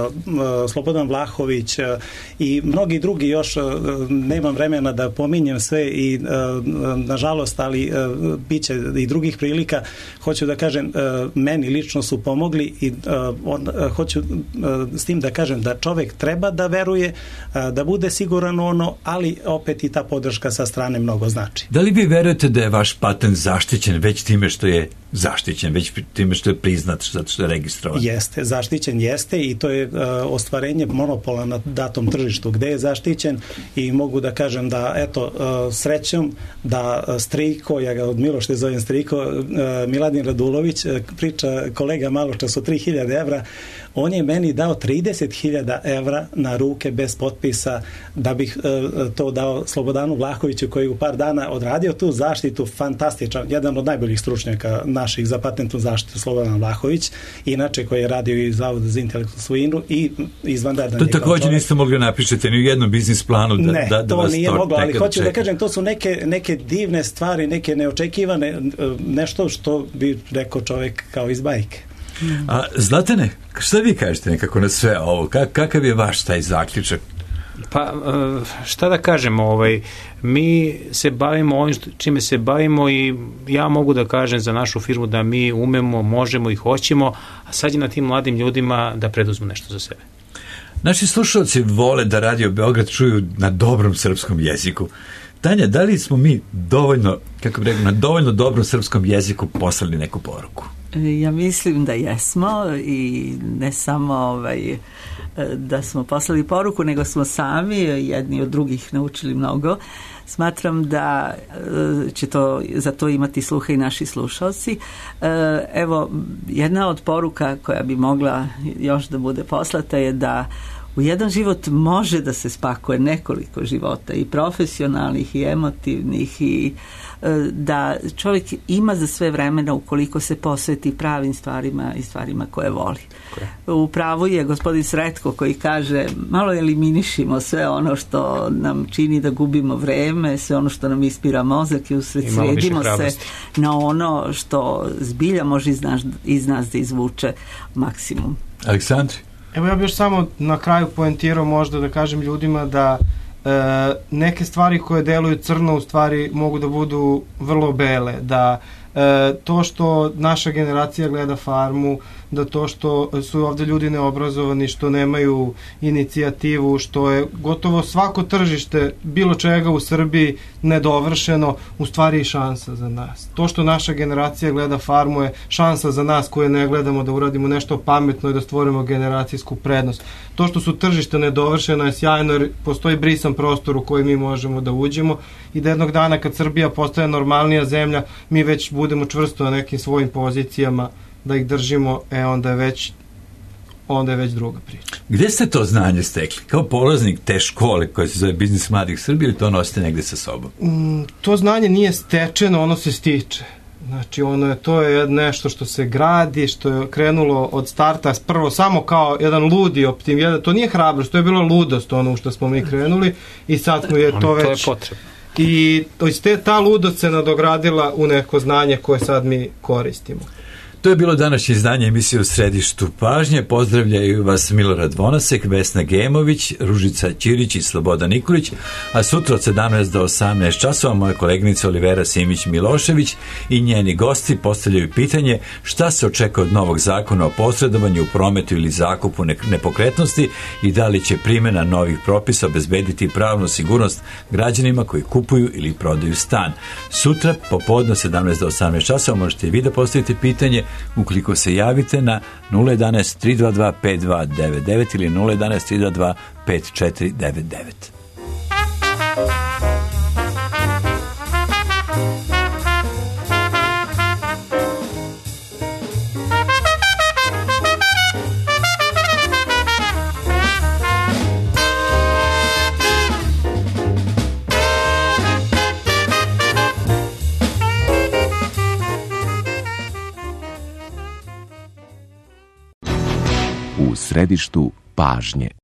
a, Slobodan Vlahović a, i mnogi drugi još, a, nemam vremena da pominjem sve i a, nažalost, ali a, bit će i drugih prilika. Hoću da kažem, a, meni lično su pomogli i a, on, a, hoću a, s tim da kažem da čovek treba da veruje, da bude siguran u ono, ali opet i ta podrška sa strane mnogo znači. Da li vi verujete da je vaš patent zaštićen već time što je zaštićen, već time što je priznat, zato što je registrovan? Jeste, zaštićen jeste i to je uh, ostvarenje monopola na datom tržištu gde je zaštićen i mogu da kažem da, eto, uh, srećom da uh, Striko, ja ga od Milošte zovem Striko, uh, Miladin Radulović, uh, priča kolega malo čas o tri hiljade evra, on je meni dao trideset hiljada evra na ruke bez potpisa da bih uh, to dao Slobodanu Vlahoviću koji u par dana odradio tu zaštitu, fantastičan, jedan od najboljih stručnjaka na naših za patentnu zaštitu Slobodan Vlahović, inače koji je radio i Zavod za intelektualnu svojinu i izvanredan. To također niste mogli napišete ni u jednom biznis planu da, ne, da, da to vas nije to moglo, ali hoću čeka. da kažem, to su neke, neke divne stvari, neke neočekivane, nešto što bi rekao čovjek kao iz bajke. A Zlatane, šta vi kažete nekako na sve ovo? Ka, kakav je vaš taj zaključak? Pa, šta da kažemo, ovaj, mi se bavimo ovim čime se bavimo i ja mogu da kažem za našu firmu da mi umemo, možemo i hoćemo, a sad je na tim mladim ljudima da preduzmu nešto za sebe. Naši slušalci vole da Radio Beograd čuju na dobrom srpskom jeziku. Tanja, da li smo mi dovoljno, kako bih rekao, na dovoljno dobrom srpskom jeziku poslali neku poruku? Ja mislim da jesmo i ne samo ovaj, da smo poslali poruku, nego smo sami jedni od drugih naučili mnogo. Smatram da će to, za to imati sluha i naši slušalci. Evo, jedna od poruka koja bi mogla još da bude poslata je da u jedan život može da se spakuje nekoliko života, i profesionalnih i emotivnih, i da čovjek ima za sve vremena ukoliko se posveti pravim stvarima i stvarima koje voli. Okay. U pravu je gospodin Sretko koji kaže malo eliminišimo sve ono što nam čini da gubimo vreme, sve ono što nam ispira mozak i usredsredimo se na ono što zbilja može iz nas, iz nas da izvuče maksimum. Aleksandri? Evo ja bih još samo na kraju poentirao možda da kažem ljudima da e, neke stvari koje deluju crno u stvari mogu da budu vrlo bele, da e, to što naša generacija gleda Farmu, da to što su ovdje ljudi neobrazovani, što nemaju inicijativu, što je gotovo svako tržište bilo čega u Srbiji nedovršeno, u stvari i šansa za nas. To što naša generacija gleda Farmu je šansa za nas koje ne gledamo da uradimo nešto pametno i da stvorimo generacijsku prednost. To što su tržište nedovršeno je sjajno jer postoji brisan prostor u koji mi možemo da uđemo i da jednog dana kad Srbija postaje normalnija zemlja, mi već budemo čvrsto na nekim svojim pozicijama da ih držimo, e onda je već onda je već druga priča. Gdje ste to znanje stekli? Kao polaznik te škole koja se zove Biznis mladih Srbije, ili to nosite negdje sa sobom? Mm, to znanje nije stečeno, ono se stiče. Znači, ono je, to je nešto što se gradi, što je krenulo od starta, prvo samo kao jedan ludi optim, jedan, to nije hrabrost, to je bilo ludost ono u što smo mi krenuli i sad smo je to već... To je potrebno. I to je ta ludost se nadogradila u neko znanje koje sad mi koristimo. To je bilo današnje izdanje emisije U središtu pažnje. Pozdravljaju vas Milorad Vonasek, Vesna Gemović, Ružica Ćirić i Slobodan Nikolić, a sutra od sedamnaest do osamnaest časova moja koleginica Olivera Simić-Milošević i njeni gosti postavljaju pitanje šta se očekuje od novog zakona o posredovanju u prometu ili zakupu nepokretnosti i da li će primjena novih propisa obezbediti pravnu sigurnost građanima koji kupuju ili prodaju stan. Sutra popodne od sedamnaest do osamnaest časova možete i vi da postavite pitanje ukoliko se javite na nula jedanaest tri dva dva pet dva devet devet ili nula jedanaest tri dva dva pet četiri devet devet. U središtu pažnje.